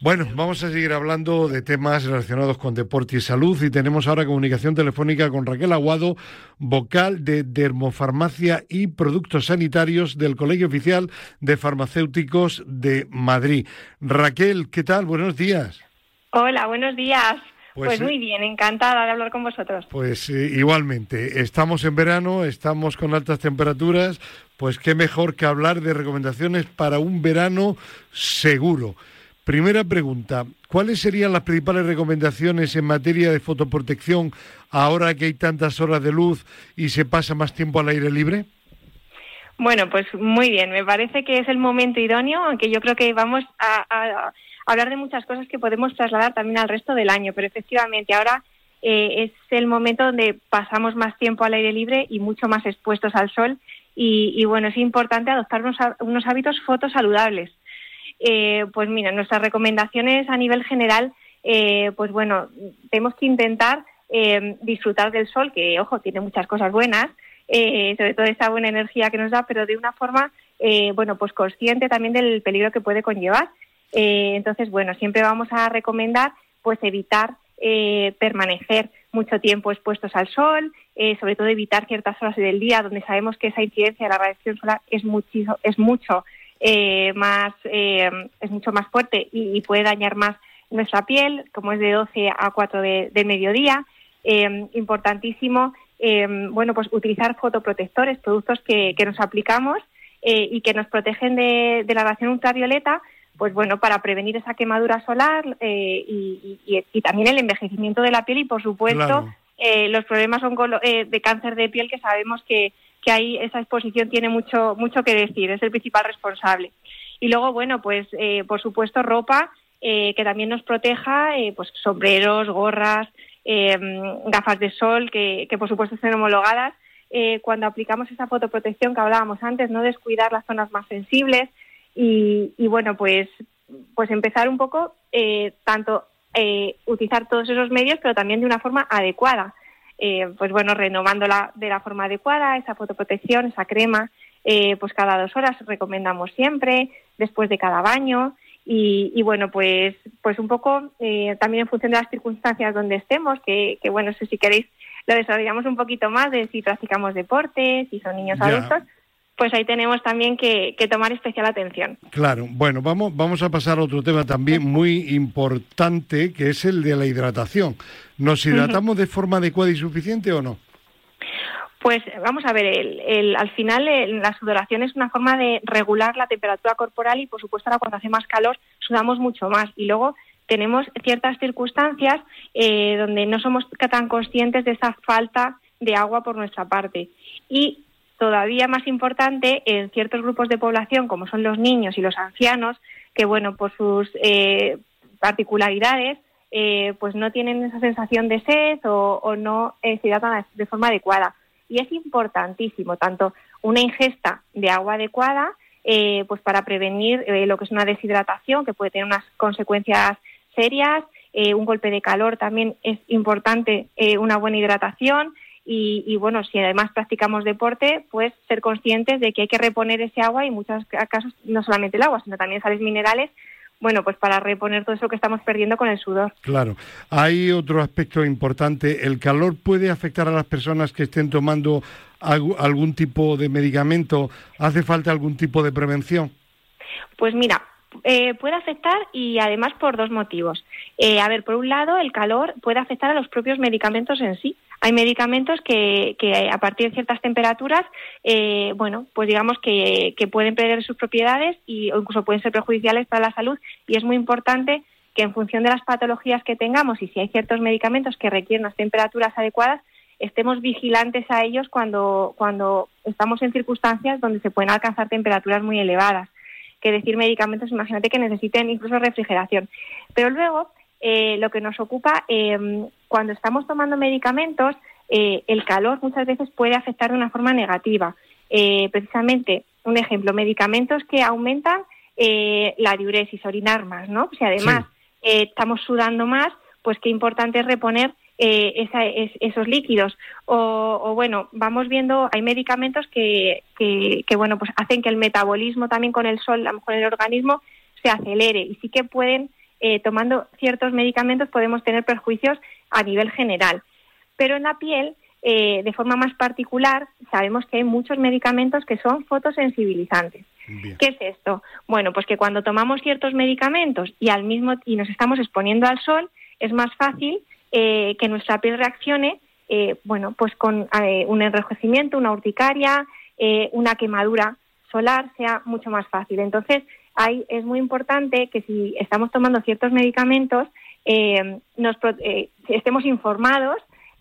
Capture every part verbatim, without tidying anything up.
Bueno, vamos a seguir hablando de temas relacionados con deporte y salud y tenemos ahora comunicación telefónica con Raquel Aguado, vocal de Dermofarmacia y Productos Sanitarios del Colegio Oficial de Farmacéuticos de Madrid. Raquel, ¿qué tal? Buenos días. Hola, buenos días. Pues, pues muy bien, encantada de hablar con vosotros. Pues eh, igualmente, estamos en verano, estamos con altas temperaturas, pues qué mejor que hablar de recomendaciones para un verano seguro. Primera pregunta, ¿cuáles serían las principales recomendaciones en materia de fotoprotección ahora que hay tantas horas de luz y se pasa más tiempo al aire libre? Bueno, pues muy bien, me parece que es el momento idóneo, aunque yo creo que vamos a, a, a hablar de muchas cosas que podemos trasladar también al resto del año, pero efectivamente ahora eh, es el momento donde pasamos más tiempo al aire libre y mucho más expuestos al sol y, y bueno, es importante adoptar unos, unos hábitos fotosaludables. Eh, pues mira, nuestras recomendaciones a nivel general, eh, pues bueno, tenemos que intentar eh, disfrutar del sol, que ojo, tiene muchas cosas buenas, eh, sobre todo esa buena energía que nos da, pero de una forma, eh, bueno, pues consciente también del peligro que puede conllevar. Eh, entonces, bueno, siempre vamos a recomendar pues evitar eh, permanecer mucho tiempo expuestos al sol, eh, sobre todo evitar ciertas horas del día donde sabemos que esa incidencia de la radiación solar es mucho, es mucho Eh, más eh, es mucho más fuerte y, y puede dañar más nuestra piel, como es de doce a cuatro de, del mediodía. Eh, importantísimo, eh, bueno, pues utilizar fotoprotectores, productos que, que nos aplicamos eh, y que nos protegen de, de la radiación ultravioleta, pues bueno, para prevenir esa quemadura solar eh, y, y, y también el envejecimiento de la piel y, por supuesto, claro. eh, los problemas oncolo- eh, de cáncer de piel, que sabemos que que ahí esa exposición tiene mucho mucho que decir, es el principal responsable. Y luego, bueno, pues eh, por supuesto ropa eh, que también nos proteja, eh, pues sombreros, gorras, eh, gafas de sol, que, que por supuesto estén homologadas. Eh, cuando aplicamos esa fotoprotección que hablábamos antes, no descuidar las zonas más sensibles y, y bueno, pues, pues empezar un poco, eh, tanto eh, utilizar todos esos medios, pero también de una forma adecuada. Eh, pues bueno, renovándola de la forma adecuada, esa fotoprotección, esa crema, eh, pues cada dos horas recomendamos siempre, después de cada baño y, y bueno, pues pues un poco eh, también en función de las circunstancias donde estemos, que, que bueno, si queréis lo desarrollamos un poquito más de si practicamos deporte, si son niños ya. adultos, pues ahí tenemos también que, que tomar especial atención. Claro, bueno, vamos, vamos a pasar a otro tema también muy importante, que es el de la hidratación. ¿Nos hidratamos uh-huh. de forma adecuada y suficiente o no? Pues vamos a ver, el, el, al final el, la sudoración es una forma de regular la temperatura corporal y por supuesto ahora cuando hace más calor sudamos mucho más y luego tenemos ciertas circunstancias eh, donde no somos tan conscientes de esa falta de agua por nuestra parte y todavía más importante en ciertos grupos de población como son los niños y los ancianos que bueno por sus eh, particularidades eh, pues no tienen esa sensación de sed o, o no eh, se hidratan de forma adecuada y es importantísimo tanto una ingesta de agua adecuada eh, pues para prevenir eh, lo que es una deshidratación que puede tener unas consecuencias serias, eh, un golpe de calor también es importante eh, una buena hidratación. Y, y bueno, si además practicamos deporte, pues ser conscientes de que hay que reponer ese agua y en muchos casos no solamente el agua, sino también sales minerales, bueno, pues para reponer todo eso que estamos perdiendo con el sudor. Claro. Hay otro aspecto importante. ¿El calor puede afectar a las personas que estén tomando algún tipo de medicamento? ¿Hace falta algún tipo de prevención? Pues mira, Eh, puede afectar y además por dos motivos. Eh, a ver, por un lado, el calor puede afectar a los propios medicamentos en sí. Hay medicamentos que, que a partir de ciertas temperaturas, eh, bueno, pues digamos que, que pueden perder sus propiedades y, o incluso pueden ser perjudiciales para la salud y es muy importante que en función de las patologías que tengamos y si hay ciertos medicamentos que requieren unas temperaturas adecuadas, estemos vigilantes a ellos cuando, cuando estamos en circunstancias donde se pueden alcanzar temperaturas muy elevadas. Que decir medicamentos, imagínate que necesiten incluso refrigeración. Pero luego, eh, lo que nos ocupa, eh, cuando estamos tomando medicamentos, eh, el calor muchas veces puede afectar de una forma negativa. Eh, precisamente, un ejemplo, medicamentos que aumentan eh, la diuresis, orinar más, ¿no? Si además sí. eh, estamos sudando más, pues qué importante es reponer eh, esa, es, esos líquidos. O, o bueno, vamos viendo, hay medicamentos que, que, que bueno, pues hacen que el metabolismo también con el sol, a lo mejor en el organismo, se acelere y sí que pueden eh, tomando ciertos medicamentos podemos tener perjuicios a nivel general. Pero en la piel, eh, de forma más particular, sabemos que hay muchos medicamentos que son fotosensibilizantes. Bien. ¿Qué es esto? Bueno, pues que cuando tomamos ciertos medicamentos y al mismo y nos estamos exponiendo al sol, es más fácil eh, que nuestra piel reaccione, eh, bueno, pues con eh, un enrojecimiento, una urticaria, eh, una quemadura solar, sea mucho más fácil. Entonces, ahí es muy importante que si estamos tomando ciertos medicamentos, eh, nos eh, estemos informados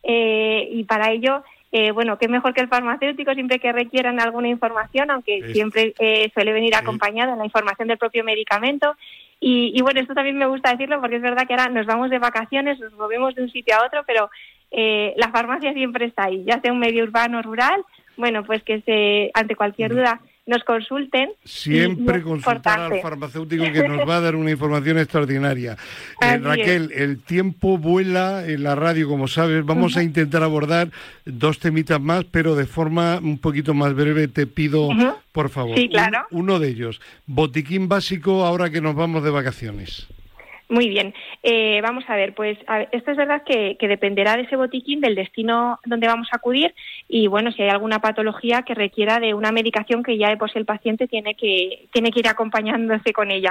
eh, y para ello, eh, bueno, qué mejor que el farmacéutico siempre que requieran alguna información, aunque es, siempre eh, suele venir acompañada en la información del propio medicamento. Y, y bueno, esto también me gusta decirlo porque es verdad que ahora nos vamos de vacaciones, nos movemos de un sitio a otro, pero eh, la farmacia siempre está ahí, ya sea un medio urbano o rural, bueno, pues que se, ante cualquier duda nos consulten. Siempre consultar al farmacéutico que nos va a dar una información extraordinaria. Eh, Raquel, es. El tiempo vuela en la radio, como sabes. Vamos uh-huh. a intentar abordar dos temitas más, pero de forma un poquito más breve. Te pido, uh-huh. por favor, sí, claro. un, uno de ellos. Botiquín básico ahora que nos vamos de vacaciones. Muy bien. Eh, vamos a ver, pues a ver, esto es verdad que, que dependerá de ese botiquín, del destino donde vamos a acudir y, bueno, si hay alguna patología que requiera de una medicación que ya de por sí el paciente tiene que, tiene que ir acompañándose con ella.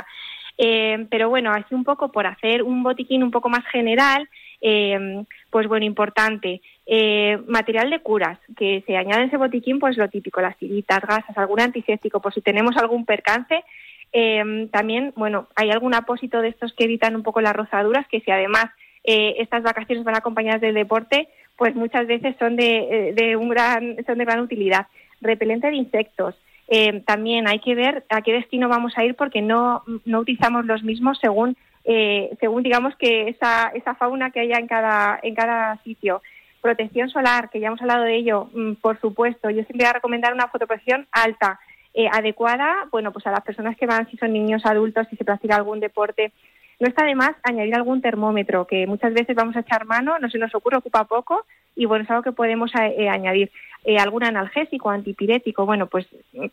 Eh, pero, bueno, así un poco por hacer un botiquín un poco más general, eh, pues, bueno, importante. Eh, material de curas, que se añade en ese botiquín, pues lo típico, las tiritas, gasas, algún antiséptico, por si tenemos algún percance. Eh, también, bueno, hay algún apósito de estos que evitan un poco las rozaduras, que si además eh, estas vacaciones van acompañadas del deporte, pues muchas veces son de, de un gran, son de gran utilidad. Repelente de insectos. Eh, también hay que ver a qué destino vamos a ir porque no, no utilizamos los mismos según, eh, según digamos que esa, esa fauna que haya en cada, en cada sitio. Protección solar, que ya hemos hablado de ello, por supuesto. Yo siempre voy a recomendar una fotoprotección alta. Eh, adecuada, bueno, pues a las personas que van, si son niños, adultos, si se practica algún deporte. No está de más añadir algún termómetro, que muchas veces vamos a echar mano, no se nos ocurre, ocupa poco, y bueno, es algo que podemos eh, añadir. Eh, algún analgésico, antipirético, bueno, pues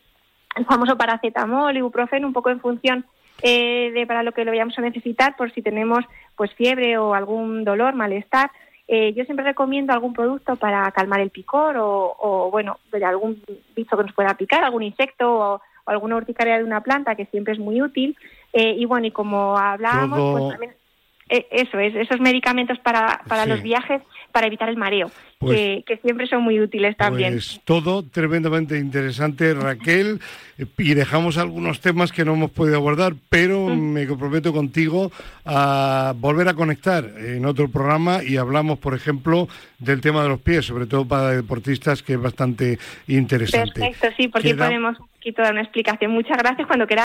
el famoso paracetamol, ibuprofeno, un poco en función eh, de para lo que lo vayamos a necesitar, por si tenemos pues fiebre o algún dolor, malestar. Eh, yo siempre recomiendo algún producto para calmar el picor o, o bueno, de algún bicho que nos pueda picar, algún insecto o, o alguna urticaria de una planta, que siempre es muy útil. Eh, y bueno, y como hablábamos, Todo... pues también eh, eso es, esos medicamentos para, para sí. los viajes, para evitar el mareo, pues, que, que siempre son muy útiles también. Pues todo tremendamente interesante, Raquel, y dejamos algunos temas que no hemos podido abordar, pero mm. me comprometo contigo a volver a conectar en otro programa y hablamos, por ejemplo, del tema de los pies, sobre todo para deportistas, que es bastante interesante. Perfecto, sí, porque Queda... podemos un poquito dar una explicación. Muchas gracias, cuando queráis.